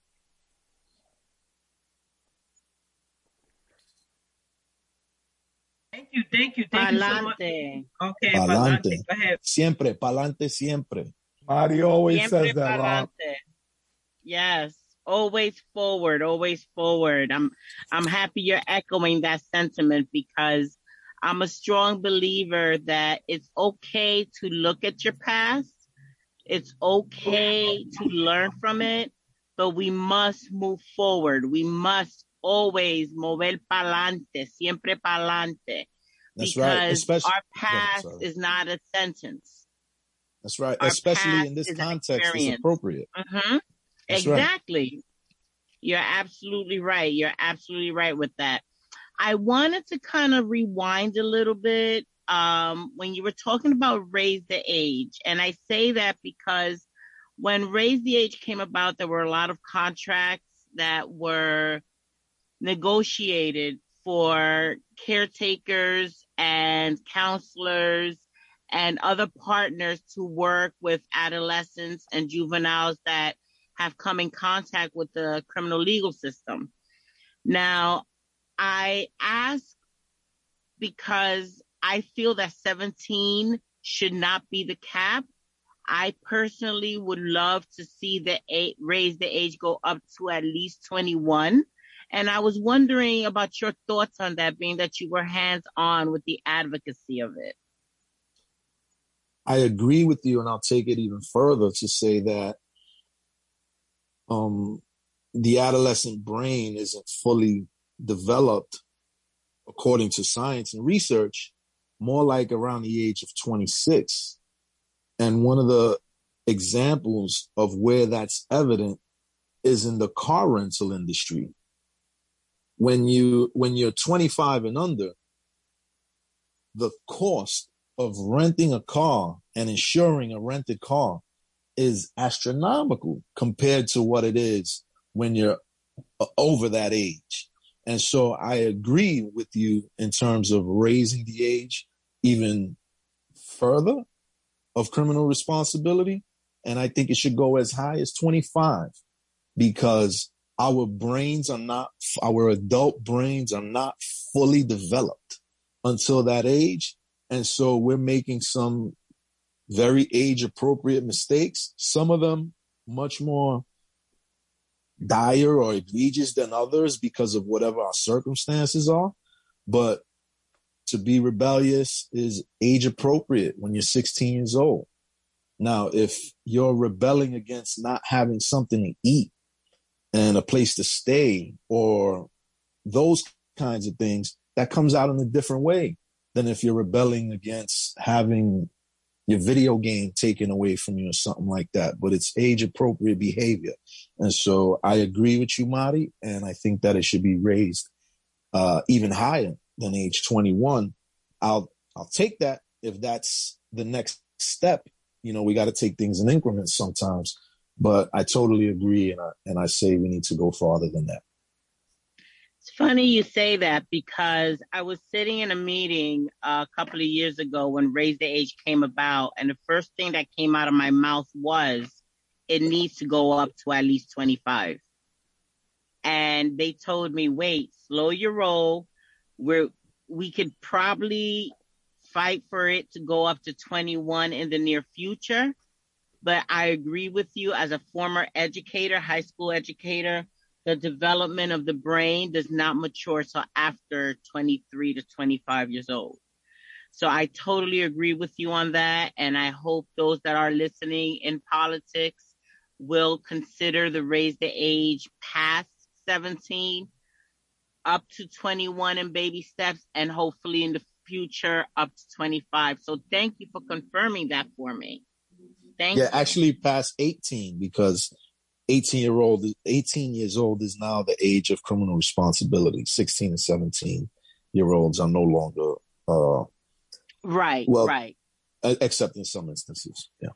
Speaker 7: Thank you, thank you, thank you so much.
Speaker 8: Pa'lante.
Speaker 7: Okay,
Speaker 9: Pa'lante.
Speaker 7: pa'lante. Go ahead.
Speaker 9: Siempre, pa'lante siempre.
Speaker 6: Mahdi always
Speaker 8: Siempre
Speaker 6: says that, Rob.
Speaker 8: pa'lante. Yes, always forward, always forward. I'm I'm happy you're echoing that sentiment, because I'm a strong believer that it's okay to look at your past. It's okay to learn from it, but we must move forward. We must always mover pa'lante, siempre pa'lante.
Speaker 9: That's
Speaker 8: because
Speaker 9: right. Especially,
Speaker 8: our past
Speaker 9: yeah,
Speaker 8: is not a sentence.
Speaker 9: That's right.
Speaker 8: Our
Speaker 9: Especially
Speaker 8: past
Speaker 9: in this
Speaker 8: is an
Speaker 9: context, it's
Speaker 8: experience.
Speaker 9: appropriate.
Speaker 8: Mm-hmm.
Speaker 9: That's right.
Speaker 8: Exactly. You're absolutely right. You're absolutely right with that. I wanted to kind of rewind a little bit um, when you were talking about Raise the Age. And I say that because when Raise the Age came about, there were a lot of contracts that were negotiated for caretakers and counselors and other partners to work with adolescents and juveniles that have come in contact with the criminal legal system. Now, I ask because I feel that seventeen should not be the cap. I personally would love to see the age, raise the age go up to at least twenty-one. And I was wondering about your thoughts on that, being that you were hands-on with the advocacy of it.
Speaker 9: I agree with you, and I'll take it even further to say that um, the adolescent brain isn't fully developed, according to science and research, more like around the age of twenty-six. And one of the examples of where that's evident is in the car rental industry. When you, when you're twenty-five and under, the cost of renting a car and insuring a rented car is astronomical compared to what it is when you're over that age. And so I agree with you in terms of raising the age even further of criminal responsibility. And I think it should go as high as twenty-five, because our brains are not, our adult brains are not fully developed until that age. And so we're making some very age appropriate mistakes, some of them much more dire or egregious than others because of whatever our circumstances are. But to be rebellious is age appropriate when you're sixteen years old. Now, if you're rebelling against not having something to eat and a place to stay or those kinds of things, that comes out in a different way than if you're rebelling against having your video game taken away from you or something like that. But it's age appropriate behavior. And so I agree with you, Marty, and I think that it should be raised uh, even higher than age twenty-one. I'll, I'll take that if that's the next step. You know, we got to take things in increments sometimes, but I totally agree. And I, and I say we need to go farther than that.
Speaker 8: It's funny you say that, because I was sitting in a meeting uh, a couple of years ago when Raise the Age came about, and the first thing that came out of my mouth was, it needs to go up to at least twenty-five. And they told me, wait, slow your roll. We're, we could probably fight for it to go up to twenty-one in the near future. But I agree with you as a former educator, high school educator, the development of the brain does not mature till after twenty-three to twenty-five years old. So I totally agree with you on that. And I hope those that are listening in politics will consider the raise the age past seventeen up to twenty-one in baby steps, and hopefully in the future up to twenty-five. So thank you for confirming that for me. Thank
Speaker 9: yeah,
Speaker 8: you.
Speaker 9: actually past eighteen, because eighteen year old, eighteen years old is now the age of criminal responsibility. sixteen and seventeen year olds are no longer, uh,
Speaker 8: right,
Speaker 9: well,
Speaker 8: right.
Speaker 9: Except in some instances. Yeah.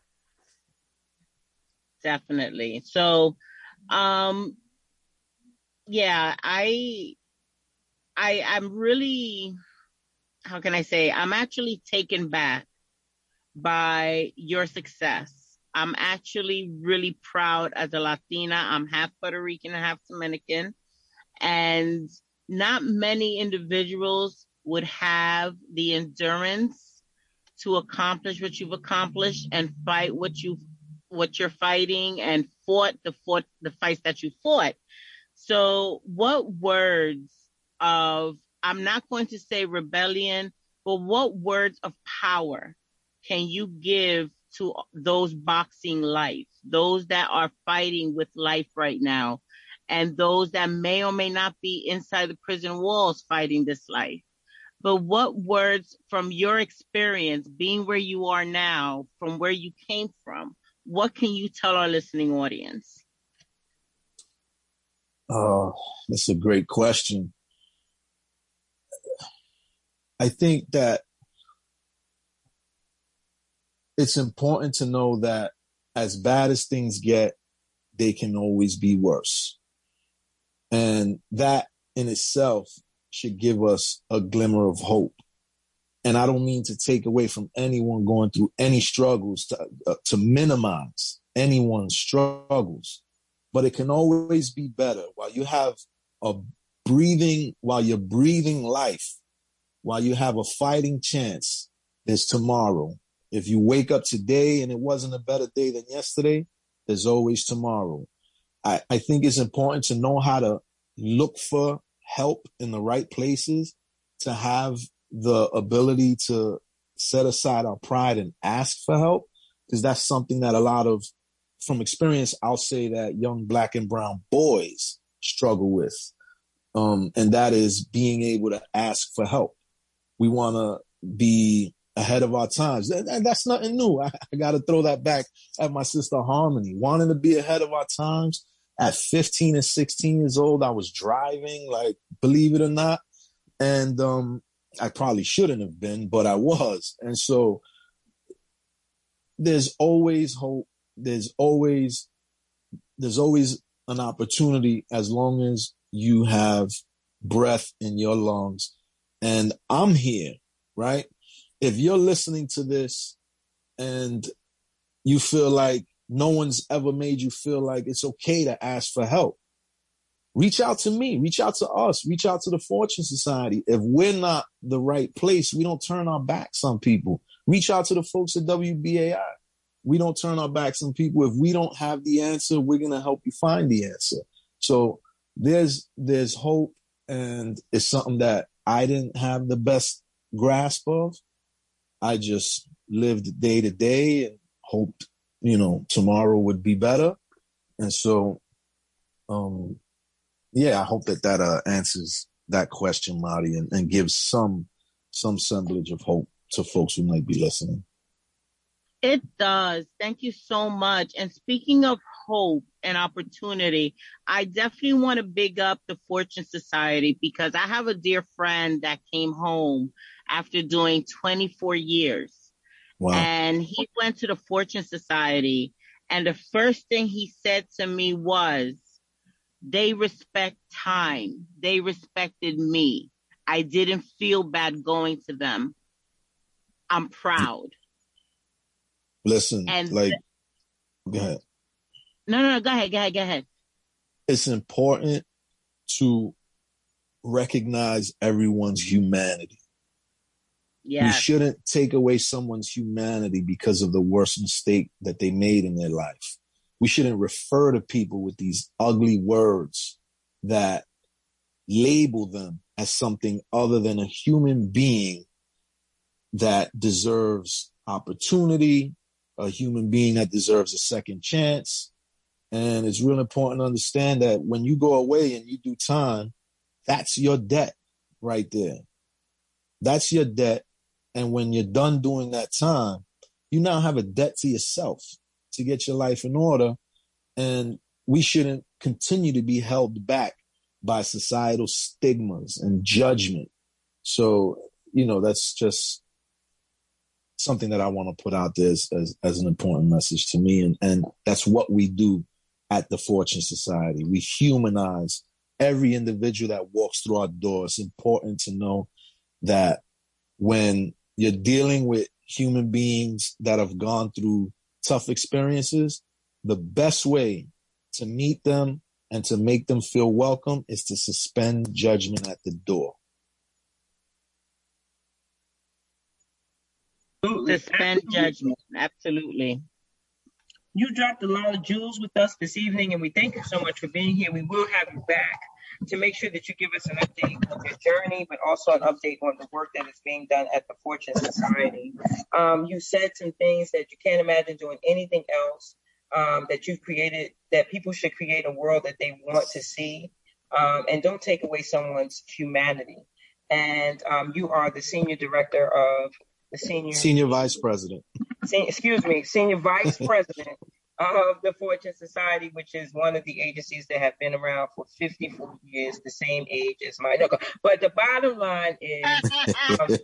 Speaker 8: Definitely. So, um, yeah, I, I, I'm really, how can I say, I'm actually taken back by your success. I'm actually really proud as a Latina. I'm half Puerto Rican and half Dominican, and not many individuals would have the endurance to accomplish what you've accomplished and fight what you what you're fighting and fought the fought the fights that you fought. So what words of, I'm not going to say rebellion, but what words of power can you give to those boxing life, those that are fighting with life right now, and those that may or may not be inside the prison walls fighting this life? But what words from your experience, being where you are now, from where you came from, what can you tell our listening audience?
Speaker 9: Uh, that's a great question. I think that it's important to know that as bad as things get, they can always be worse. And that in itself should give us a glimmer of hope. And I don't mean to take away from anyone going through any struggles, to, uh, to minimize anyone's struggles, but it can always be better. While you have a breathing, while you're breathing life, while you have a fighting chance, there's tomorrow. If you wake up today and it wasn't a better day than yesterday, there's always tomorrow. I, I think it's important to know how to look for help in the right places, to have the ability to set aside our pride and ask for help, because that's something that a lot of, from experience, I'll say that young black and brown boys struggle with. Um, and that is being able to ask for help. We want to be ahead of our times. And that's nothing new. I, I got to throw that back at my sister Harmony. Wanting to be ahead of our times. At fifteen and sixteen years old, I was driving, like, believe it or not. And um, I probably shouldn't have been, but I was. And so there's always hope. There's always, there's always an opportunity as long as you have breath in your lungs. And I'm here, right? If you're listening to this and you feel like no one's ever made you feel like it's okay to ask for help, reach out to me, reach out to us, reach out to the Fortune Society. If we're not the right place, we don't turn our backs on people. Reach out to the folks at W B A I. We don't turn our backs on people. If we don't have the answer, we're going to help you find the answer. So there's, there's hope, and it's something that I didn't have the best grasp of. I just lived day to day and hoped, you know, tomorrow would be better. And so, um, yeah, I hope that that uh, answers that question, Marty, and, and gives some, some semblance of hope to folks who might be listening.
Speaker 8: It does. Thank you so much. And speaking of hope and opportunity, I definitely want to big up the Fortune Society, because I have a dear friend that came home after doing twenty-four years. Wow. And he went to the Fortune Society, and the first thing he said to me was, they respect time. They respected me. I didn't feel bad going to them. I'm proud.
Speaker 9: Listen, and like, th- go ahead.
Speaker 8: No, no, no, go ahead, go ahead, go ahead.
Speaker 9: It's important to recognize everyone's humanity. Yes. We shouldn't take away someone's humanity because of the worst mistake that they made in their life. We shouldn't refer to people with these ugly words that label them as something other than a human being that deserves opportunity, a human being that deserves a second chance. And it's real important to understand that when you go away and you do time, that's your debt right there. That's your debt. And when you're done doing that time, you now have a debt to yourself to get your life in order. And we shouldn't continue to be held back by societal stigmas and judgment. So, you know, that's just something that I want to put out there as, as, as an important message to me. And, and that's what we do at the Fortune Society. We humanize every individual that walks through our door. It's important to know that when you're dealing with human beings that have gone through tough experiences, the best way to meet them and to make them feel welcome is to suspend judgment at the door.
Speaker 7: Absolutely.
Speaker 8: Suspend
Speaker 7: Absolutely.
Speaker 8: judgment. Absolutely.
Speaker 7: You dropped a lot of jewels with us this evening, and we thank you so much for being here. We will have you back to make sure that you give us an update of your journey, but also an update on the work that is being done at the Fortune Society. Um, you said some things that you can't imagine doing anything else, um, that you've created, that people should create a world that they want to see, um, and don't take away someone's humanity. And um, you are the senior director of the senior...
Speaker 9: Senior vice president.
Speaker 7: Sen- excuse me, senior vice president of the Fortune Society, which is one of the agencies that have been around for fifty-four years, the same age as mine. No, but the bottom line is, um,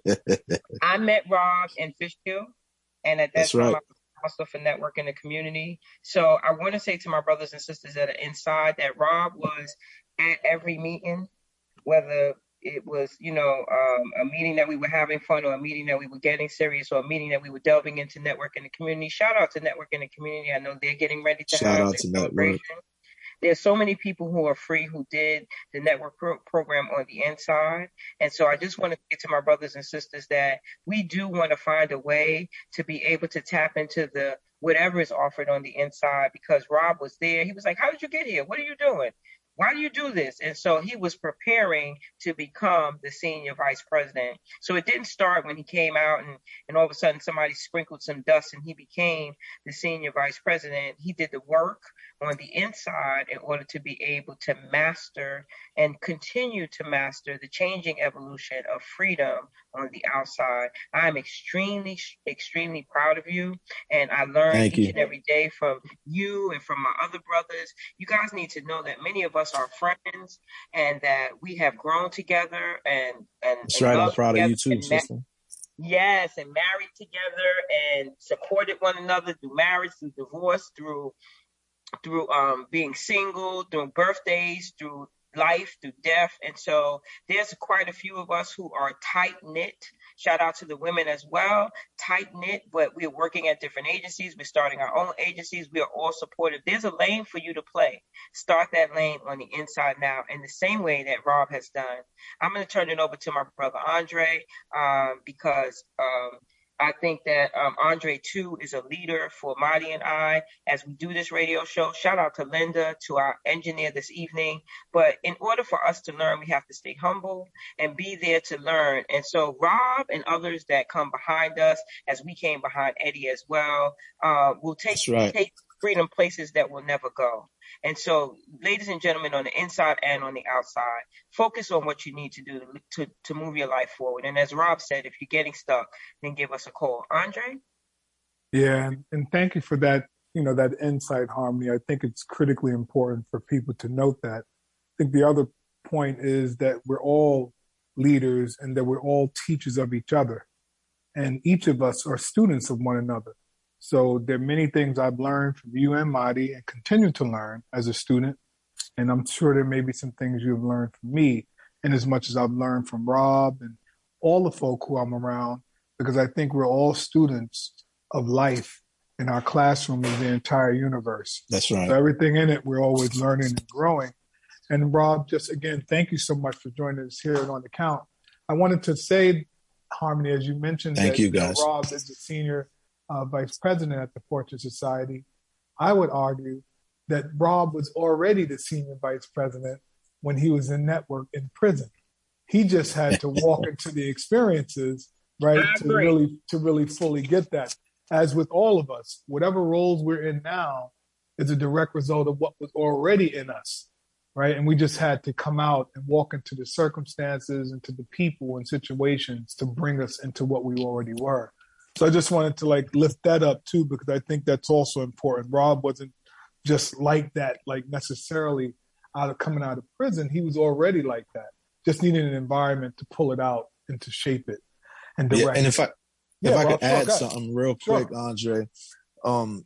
Speaker 7: I met Rob in Fishkill, and at that
Speaker 9: That's
Speaker 7: time,
Speaker 9: right.
Speaker 7: I was also for networking the community. So I want to say to my brothers and sisters that are inside that Rob was at every meeting, whether it was, you know, um, a meeting that we were having fun, or a meeting that we were getting serious, or a meeting that we were delving into networking the community. Shout out to networking the community. I know they're getting ready to
Speaker 9: Shout
Speaker 7: have
Speaker 9: out
Speaker 7: their
Speaker 9: to Network.
Speaker 7: celebration. There's so many people who are free who did the network pro- program on the inside. And so I just want to say to my brothers and sisters that we do want to find a way to be able to tap into the whatever is offered on the inside, because Rob was there. He was like, how did you get here? What are you doing? Why do you do this? And so he was preparing to become the senior vice president. So it didn't start when he came out and, and all of a sudden somebody sprinkled some dust and he became the senior vice president. He did the work on the inside in order to be able to master and continue to master the changing evolution of freedom on the outside. I'm extremely, extremely proud of you. And I learn
Speaker 9: Thank
Speaker 7: each
Speaker 9: you.
Speaker 7: and every day from you and from my other brothers. You guys need to know that many of us are friends and that we have grown together and, and,
Speaker 9: That's
Speaker 7: and
Speaker 9: right. I'm
Speaker 7: loved
Speaker 9: proud of you
Speaker 7: together
Speaker 9: too,
Speaker 7: and ma-
Speaker 9: sister.
Speaker 7: Yes, and married together and supported one another through marriage, through divorce, through through um, being single, through birthdays, through life, through death. And so there's quite a few of us who are tight-knit. Shout out to the women as well, tight-knit, but we're working at different agencies. We're starting our own agencies. We are all supportive. There's a lane for you to play. Start that lane on the inside now in the same way that Rob has done. I'm going to turn it over to my brother Andre um, because um, I think that um, Andre, too, is a leader for Marty and I as we do this radio show. Shout out to Linda, to our engineer this evening. But in order for us to learn, we have to stay humble and be there to learn. And so Rob and others that come behind us, as we came behind Eddie as well, uh, will take,
Speaker 9: That's right.
Speaker 7: take freedom places that will never go. And so, ladies and gentlemen, on the inside and on the outside, focus on what you need to do to, to, to move your life forward. And as Rob said, if you're getting stuck, then give us a call. Andre?
Speaker 6: Yeah, and, and thank you for that, you know, that insight, Harmony. I think it's critically important for people to note that. I think the other point is that we're all leaders and that we're all teachers of each other. And each of us are students of one another. So there are many things I've learned from you and Marty and continue to learn as a student. And I'm sure there may be some things you've learned from me, and as much as I've learned from Rob and all the folk who I'm around, because I think we're all students of life, and our classroom is the entire universe.
Speaker 9: That's right.
Speaker 6: So everything in it, we're always learning and growing. And Rob, just again, thank you so much for joining us here on The Count. I wanted to say, Harmony, as you mentioned,
Speaker 9: Thank
Speaker 6: that
Speaker 9: you, guys.
Speaker 6: know, Rob is the senior uh, vice president at the Fortune Society. I would argue that Rob was already the senior vice president when he was in network in prison. He just had to walk into the experiences, right, to really to really fully get that. As with all of us, whatever roles we're in now is a direct result of what was already in us, right? And we just had to come out and walk into the circumstances and to the people and situations to bring us into what we already were. So I just wanted to like lift that up too, because I think that's also important. Rob wasn't just like that, like necessarily out of coming out of prison. He was already like that, just needed an environment to pull it out and to shape it and direct.
Speaker 9: Yeah, and if I,
Speaker 6: Yeah,
Speaker 9: if I
Speaker 6: Rob,
Speaker 9: could
Speaker 6: sure,
Speaker 9: add
Speaker 6: go ahead.
Speaker 9: something real
Speaker 6: Sure.
Speaker 9: quick, Andre, um,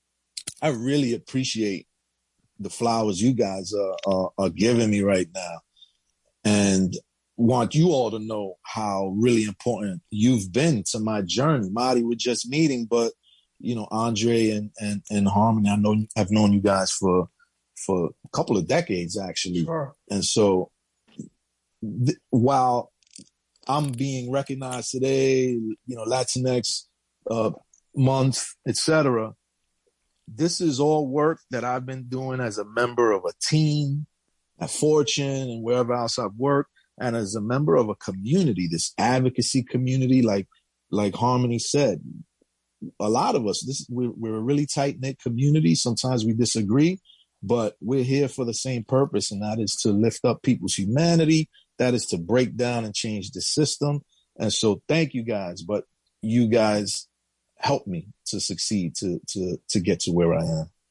Speaker 9: I really appreciate the flowers you guys are, are, are giving me right now, and want you all to know how really important you've been to my journey. Marty, we're just meeting, but you know, Andre and, and, and Harmony, I know I've known you guys for for a couple of decades actually,
Speaker 6: Sure.
Speaker 9: and so th- while I'm being recognized today, you know, Latinx uh, month, et cetera. This is all work that I've been doing as a member of a team at Fortune and wherever else I've worked, and as a member of a community, this advocacy community, like like Harmony said. A lot of us, this we're, we're a really tight-knit community. Sometimes we disagree, but we're here for the same purpose, and that is to lift up people's humanity. That is to break down and change the system. And so thank you guys, but you guys helped me to succeed, to to to get to where I am.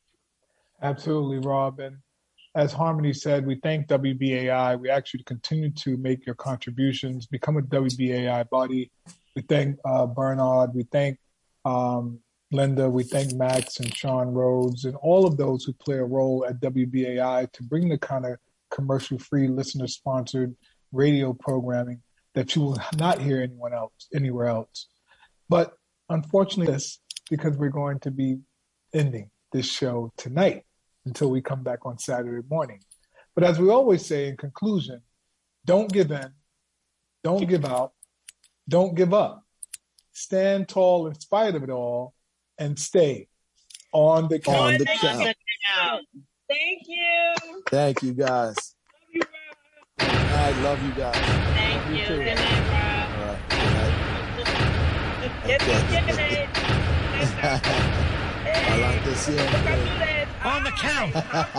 Speaker 6: Absolutely, Rob. And as Harmony said, we thank W B A I. We ask you to continue to make your contributions, become a W B A I buddy. We thank uh, Bernard. We thank um, Linda. We thank Max and Sean Rhodes and all of those who play a role at W B A I to bring the kind of commercial-free, listener-sponsored radio programming that you will not hear anyone else, anywhere else. But unfortunately, this because we're going to be ending this show tonight until we come back on Saturday morning. But as we always say in conclusion, don't give in, don't give out, don't give up. Stand tall in spite of it all and stay on the count.
Speaker 9: On the count.
Speaker 7: Thank you.
Speaker 9: Thank you, guys.
Speaker 7: Love you, Rob.
Speaker 9: I love you guys.
Speaker 8: Thank
Speaker 9: love
Speaker 8: you.
Speaker 9: Too.
Speaker 8: Good night, Rob.
Speaker 9: All right. Good night.
Speaker 7: Get
Speaker 9: Okay.
Speaker 7: it.
Speaker 9: I like to see him.
Speaker 3: On the count.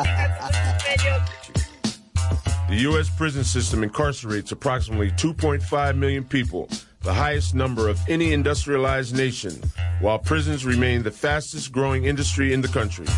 Speaker 4: The U S prison system incarcerates approximately two point five million people, the highest number of any industrialized nation, while prisons remain the fastest growing industry in the country.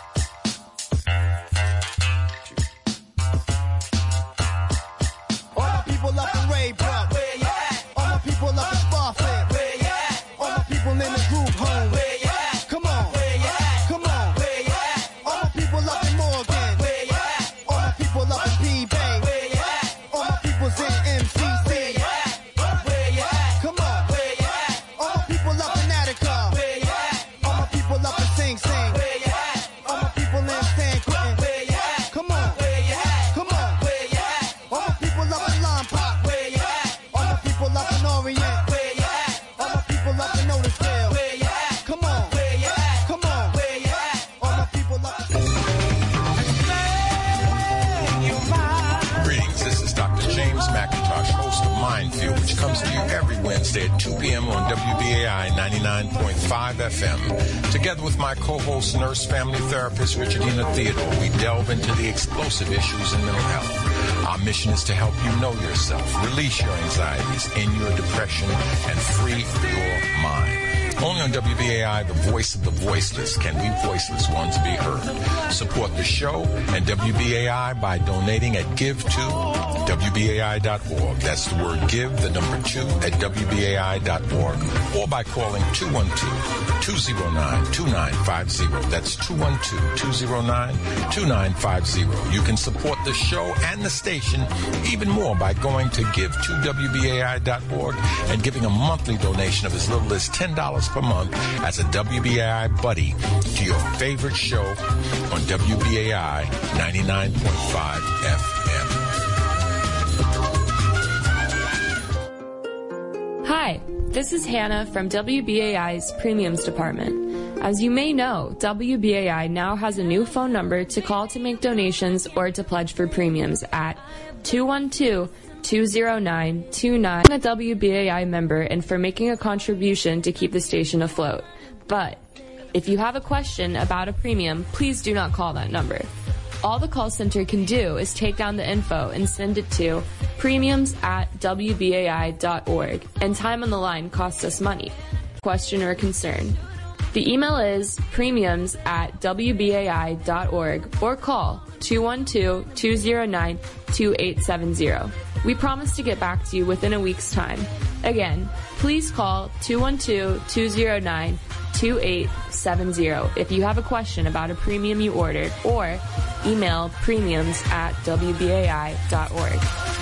Speaker 5: All my people up in Raybrook. Where you at? All my people up in Sparford. Where you at? All my people in the group home. Where you at? Come on. Where you at? Come on. Where you at? All my people up in Morgan. Where you at? All my people up in P-Bay. Where you at? All my people's in M C C. Where you at? Where you at? Come on. Where you at? All my people up in Attica. Where you at? All my people up in Sing Sing. Where you at? All my people in San Quentin. Where you at? Come on. Where you at? Come on. Where you at? All my people up in Lompoc. Where you at? All my people up in Orient. Where you at? All my people up in Otisville. Where you at? Come on. Where you at? Come on. Where you at? All my people up in
Speaker 1: Greetings, this is Doctor James McIntosh, host of Mindfield, which comes to you every Wednesday at two p.m. on W B A I ninety-nine point five F M. Together with my co-host, nurse family therapist Richardina Theodore, we delve into the explosive issues in mental health. Our mission is to help you know yourself, release your anxieties, end your depression, and free your mind. Only on W B A I, the voice of the voiceless, can we voiceless ones be heard. Support the show and W B A I by donating at give to W B A I dot org. That's the word give, the number two, at W B A I dot org. Or by calling two one two, two zero nine, two nine five zero. That's two one two, two zero nine, two nine five zero. You can support the show and the station even more by going to give to W B A I dot org and giving a monthly donation of as little as ten dollars per month as a W B A I buddy to your favorite show on W B A I ninety-nine point five F M.
Speaker 11: Hi, this is Hannah from W B A I's Premiums Department. As you may know, W B A I now has a new phone number to call to make donations or to pledge for premiums at two one two, two zero nine, two nine. I'm a W B A I member and for making a contribution to keep the station afloat. But if you have a question about a premium, please do not call that number. All the call center can do is take down the info and send it to premiums at W B A I dot org, and time on the line costs us money. Question or concern. The email is premiums at W B A I dot org or call two one two, two zero nine, two eight seven zero. We promise to get back to you within a week's time. Again, please call two one two, two zero nine, two eight seven zero if you have a question about a premium you ordered, or email premiums at W B A I dot org.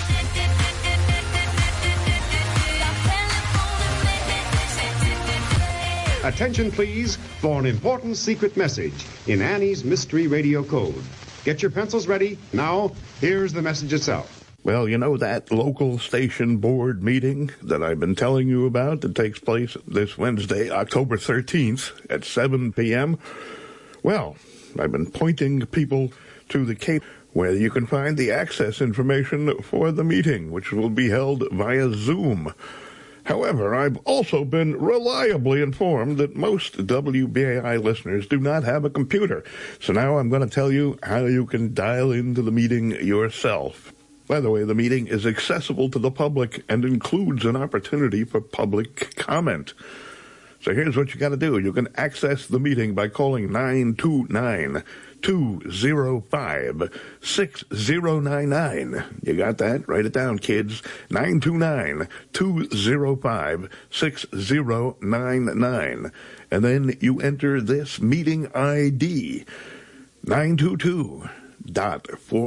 Speaker 12: Attention, please, for an important secret message in Annie's Mystery Radio Code. Get your pencils ready. Now, here's the message itself.
Speaker 2: Well, you know that local station board meeting that I've been telling you about that takes place this Wednesday, October thirteenth at seven p.m.? Well, I've been pointing people to the Cape where you can find the access information for the meeting, which will be held via Zoom. However, I've also been reliably informed that most W B A I listeners do not have a computer. So now I'm going to tell you how you can dial into the meeting yourself. By the way, the meeting is accessible to the public and includes an opportunity for public comment. So here's what you got to do. You can access the meeting by calling nine two nine, two zero five, six zero nine nine. You got that? Write it down, kids. nine two nine, two zero five, six zero nine nine. And then you enter this meeting I D, nine two two dot four.